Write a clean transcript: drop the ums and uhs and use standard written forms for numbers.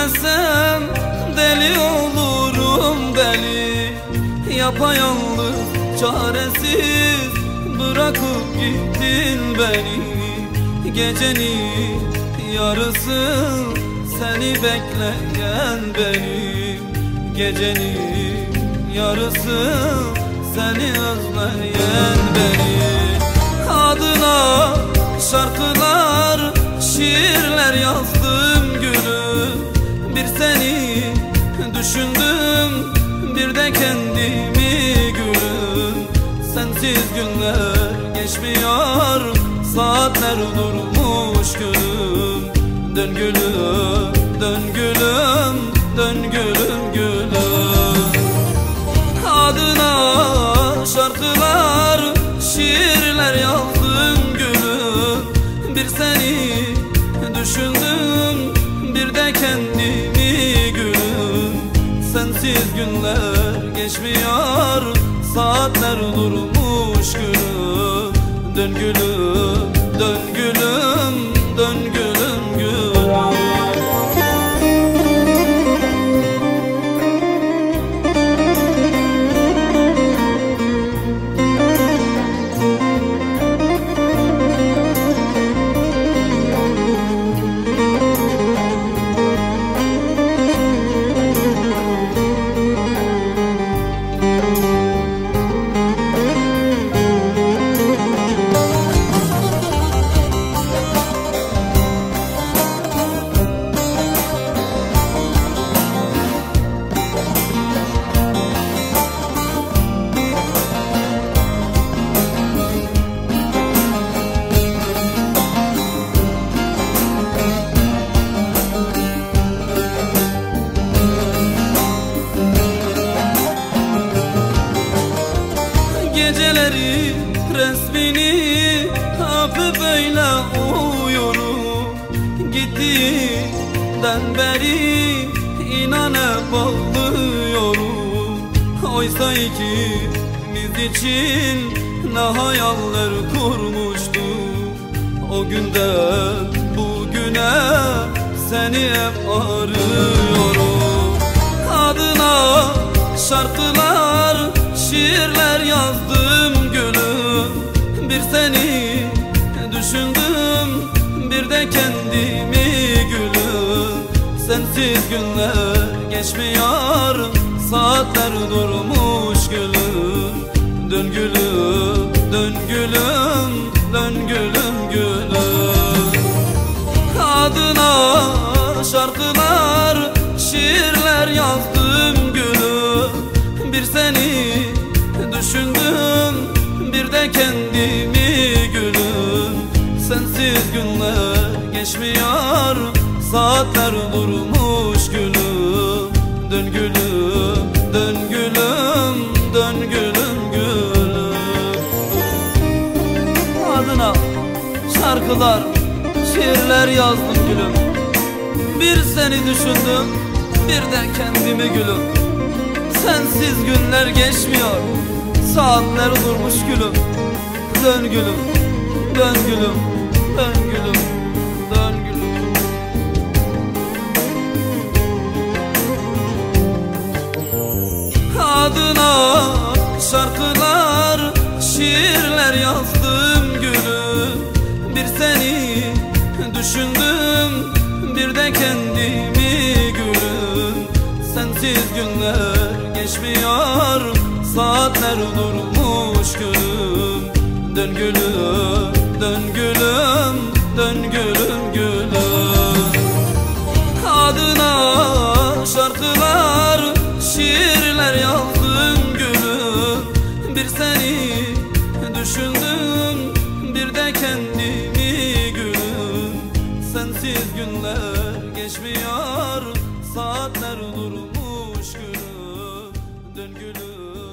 Görmesem deli olurum deli. Yapayalnız çaresiz bırakıp gittin beni. Gecenin yarısı seni bekleyen benim. Gecenin yarısı seni özleyen benim. Adına şarkılar, şiirler yazdım gülüm. Bir seni düşündüm, bir de kendimi gülüm. Sensiz günler geçmiyor, saatler durmuş gülüm. Dön gülüm, dön gülüm, dön gülüm gülüm. Adına şarkılar, şiirler yazdım gülüm. Bir seni düşündüm, bir de kendimi gülüm. Sensiz günler geçmiyor, saatler durmuş gülüm. Dön gülüm, dön gülüm, dön gülüm gülüm. Geceleri resmini hafif böyle uyuyorum. Gittiğinden beri inan hep ağlıyorum. Oysa ikimiz için ne hayaller kurmuştuk. O günden bugüne seni hep arıyorum. Adına şarkılar, şiirler yazdım gülüm. Bir seni düşündüm, bir de kendimi gülüm. Sensiz günler geçmiyor, saatler durmuş gülüm. Dön gülüm, dön gülüm, dön gülüm gülüm. Adına şarkılar, şiirler yazdım gülüm. Bir seni düşündüm, bir de kendimi gülüm. Sensiz günler geçmiyor, saatler durmuş gülüm. Dön gülüm, dön gülüm, dön gülüm gülüm. Adına şarkılar, şiirler yazdım gülüm. Bir seni düşündüm, bir de kendimi gülüm. Sensiz günler geçmiyor, saatler durmuş gülüm. Dön gülüm, dön gülüm, dön gülüm, dön gülüm. Adına şarkılar, şiirler yazdım gülüm. Bir seni düşündüm, bir de kendimi gülüm. Sensiz günler geçmiyor, saatler durmuş gülüm. Dön gülüm, dön gülüm, dön gülüm gülüm. Adına şarkılar, şiirler yazdım gülüm. Bir seni düşündüm, bir de kendimi gülüm. Sensiz günler geçmiyor, saatler durmuş gülüm. Dön gülüm.